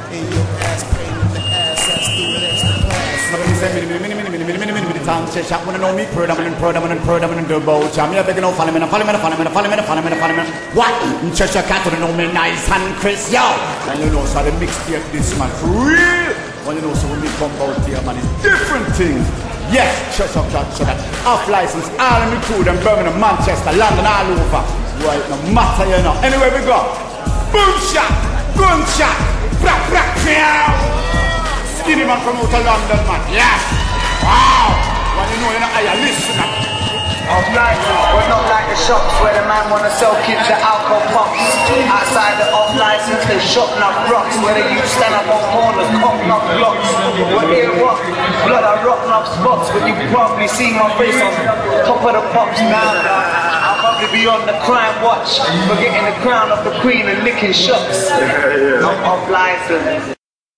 In your ass, pain in the ass, that's doing this to pass. Town shop wanna know me, predominant, double jam. Yeah, begging no follow me. What? Cheshire cat to know me nice and Chris, yo. And you know, so the mixtape this man for real. Well, you know, so when we come out here, man, it's different things. Yes, Cheshire cat, so that off license, all in the crew, them Birmingham, Manchester, London, all over. Right, no matter, you know. Anywhere we go, boom shot, gunshot, brak, skinny man from out of London, man. Yes. Wow. Well, you know, I listen up. Off license, we're not like the shops where the man wanna sell kids the alcohol pumps. Outside the off license, they shop knock rocks. Where they use stand up on corners, cop knock blocks. We're here rock, blood I rock knock spots. But you probably see my face on top of the pops now. I'll probably be on the crime watch, for getting the crown of the queen and licking shots. I'm off license.